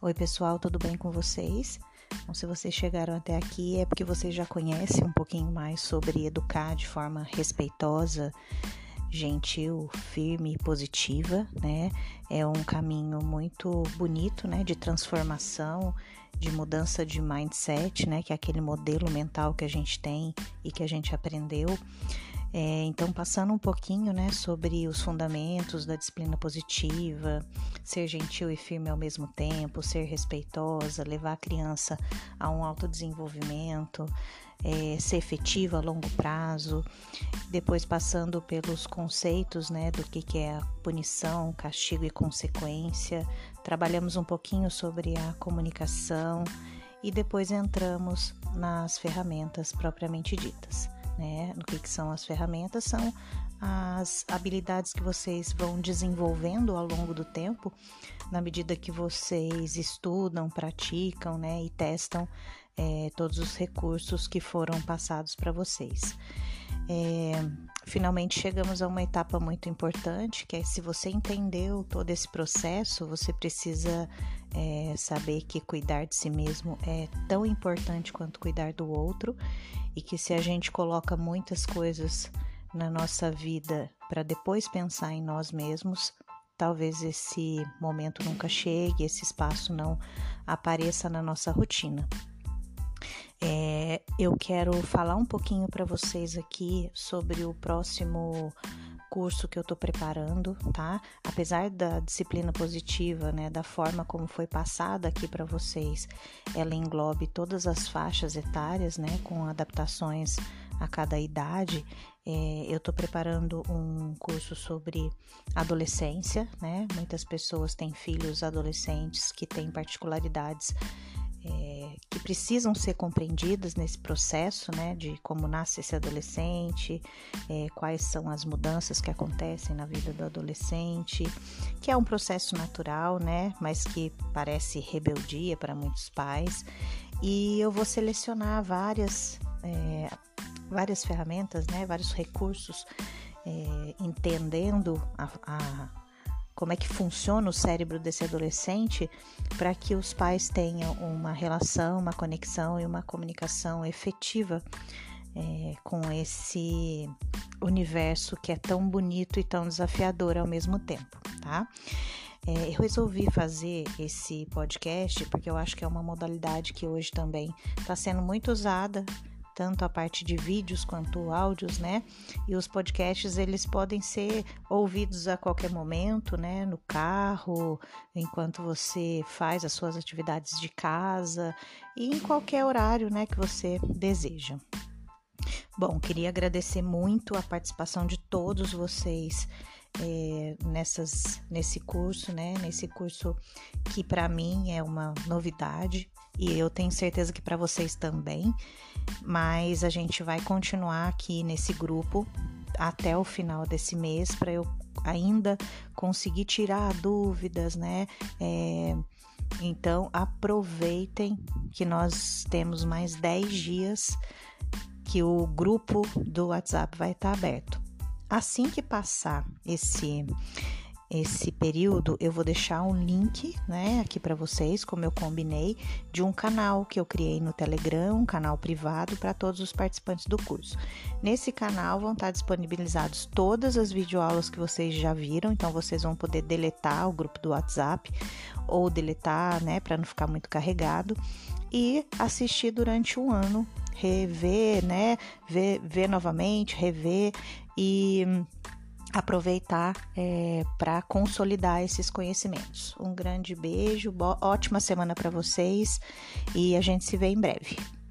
Oi pessoal, tudo bem com vocês? Bom, se vocês chegaram até aqui é porque vocês já conhecem um pouquinho mais sobre educar de forma respeitosa, gentil, firme e positiva, né? É um caminho muito bonito, né? De transformação, de mudança de mindset, né? Que é aquele modelo mental que a gente tem e que a gente aprendeu. Então, passando um pouquinho, né, sobre os fundamentos da disciplina positiva, ser gentil e firme ao mesmo tempo, ser respeitosa, levar a criança a um autodesenvolvimento, ser efetiva a longo prazo, depois passando pelos conceitos, né, do que é a punição, castigo e consequência, trabalhamos um pouquinho sobre a comunicação e depois entramos nas ferramentas propriamente ditas. Né? No que são as ferramentas? São as habilidades que vocês vão desenvolvendo ao longo do tempo, na medida que vocês estudam, praticam, né? E testam todos os recursos que foram passados para vocês. Finalmente chegamos a uma etapa muito importante, que é se você entendeu todo esse processo, você precisa saber que cuidar de si mesmo é tão importante quanto cuidar do outro, e que se a gente coloca muitas coisas na nossa vida para depois pensar em nós mesmos, talvez esse momento nunca chegue, esse espaço não apareça na nossa rotina. Eu quero falar um pouquinho para vocês aqui sobre o próximo curso que eu estou preparando, tá? Apesar da disciplina positiva, né, da forma como foi passada aqui para vocês, ela englobe todas as faixas etárias, né, com adaptações a cada idade. Eu estou preparando um curso sobre adolescência, né? Muitas pessoas têm filhos adolescentes que têm particularidades que precisam ser compreendidas nesse processo, né, de como nasce esse adolescente, quais são as mudanças que acontecem na vida do adolescente, que é um processo natural, né, mas que parece rebeldia para muitos pais. E eu vou selecionar várias ferramentas, né, vários recursos, entendendo como é que funciona o cérebro desse adolescente, para que os pais tenham uma relação, uma conexão e uma comunicação efetiva com esse universo que é tão bonito e tão desafiador ao mesmo tempo, tá? Eu resolvi fazer esse podcast porque eu acho que é uma modalidade que hoje também está sendo muito usada, tanto a parte de vídeos quanto áudios, né? E os podcasts, eles podem ser ouvidos a qualquer momento, né? No carro, enquanto você faz as suas atividades de casa e em qualquer horário, né, que você deseja. Bom, queria agradecer muito a participação de todos vocês nesse curso, né? Nesse curso que para mim é uma novidade e eu tenho certeza que para vocês também, mas a gente vai continuar aqui nesse grupo até o final desse mês para eu ainda conseguir tirar dúvidas, né? Então aproveitem que nós temos mais 10 dias que o grupo do WhatsApp vai estar aberto. Assim que passar esse período, eu vou deixar um link, né, aqui para vocês, como eu combinei, de um canal que eu criei no Telegram, um canal privado para todos os participantes do curso. Nesse canal vão estar disponibilizados todas as videoaulas que vocês já viram, então vocês vão poder deletar o grupo do WhatsApp ou deletar, né, para não ficar muito carregado, e assistir durante um ano, rever, né, ver novamente, rever e aproveitar para consolidar esses conhecimentos. Um grande beijo, ótima semana para vocês e a gente se vê em breve.